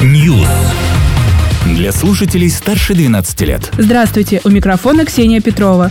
News. Для слушателей старше 12 лет. Здравствуйте, у микрофона Ксения Петрова.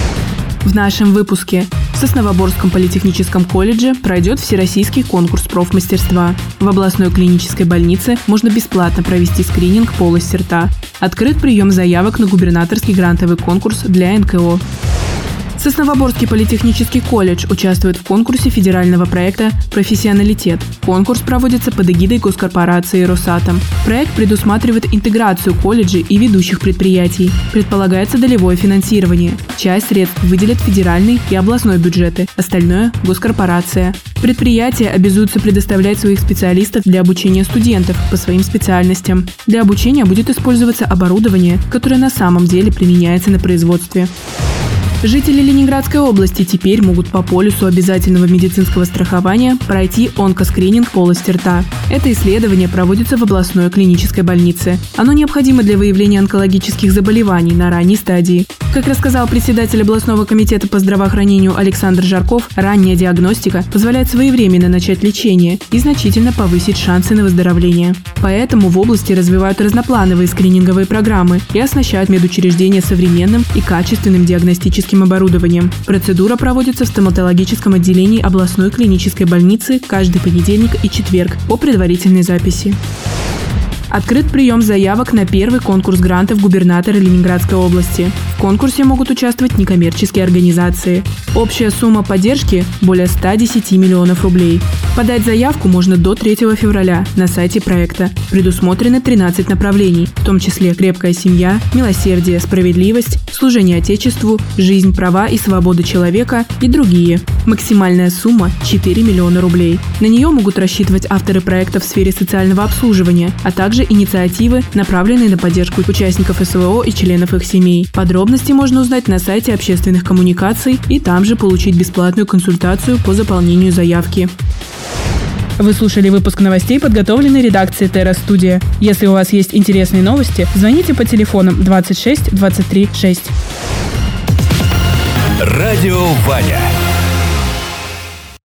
В нашем выпуске. В Сосновоборском политехническом колледже пройдет всероссийский конкурс профмастерства. В областной клинической больнице можно бесплатно провести скрининг полости рта. Открыт прием заявок на губернаторский грантовый конкурс для НКО. Сосновоборский политехнический колледж участвует в конкурсе федерального проекта «Профессионалитет». Конкурс проводится под эгидой госкорпорации «Росатом». Проект предусматривает интеграцию колледжей и ведущих предприятий. Предполагается долевое финансирование. Часть средств выделят федеральный и областной бюджеты, остальное – госкорпорация. Предприятия обязуются предоставлять своих специалистов для обучения студентов по своим специальностям. Для обучения будет использоваться оборудование, которое на самом деле применяется на производстве. Жители Ленинградской области теперь могут по полису обязательного медицинского страхования пройти онкоскрининг полости рта. Это исследование проводится в областной клинической больнице. Оно необходимо для выявления онкологических заболеваний на ранней стадии. Как рассказал председатель областного комитета по здравоохранению Александр Жарков, ранняя диагностика позволяет своевременно начать лечение и значительно повысить шансы на выздоровление. Поэтому в области развивают разноплановые скрининговые программы и оснащают медучреждения современным и качественным диагностическим оборудованием. Процедура проводится в стоматологическом отделении областной клинической больницы каждый понедельник и четверг по предварительной записи. Открыт прием заявок на первый конкурс грантов губернатора Ленинградской области. В конкурсе могут участвовать некоммерческие организации. Общая сумма поддержки – более 110 миллионов рублей. Подать заявку можно до 3 февраля на сайте проекта. Предусмотрены 13 направлений, в том числе крепкая семья, милосердие, справедливость, служение Отечеству, жизнь, права и свободы человека и другие. Максимальная сумма – 4 миллиона рублей. На нее могут рассчитывать авторы проекта в сфере социального обслуживания, а также инициативы, направленные на поддержку участников СВО и членов их семей. Подробности можно узнать на сайте общественных коммуникаций и там же получить бесплатную консультацию по заполнению заявки. Вы слушали выпуск новостей, подготовленный редакцией Terra Studio. Если у вас есть интересные новости, звоните по телефонам 26 23 6. Радио Ваня.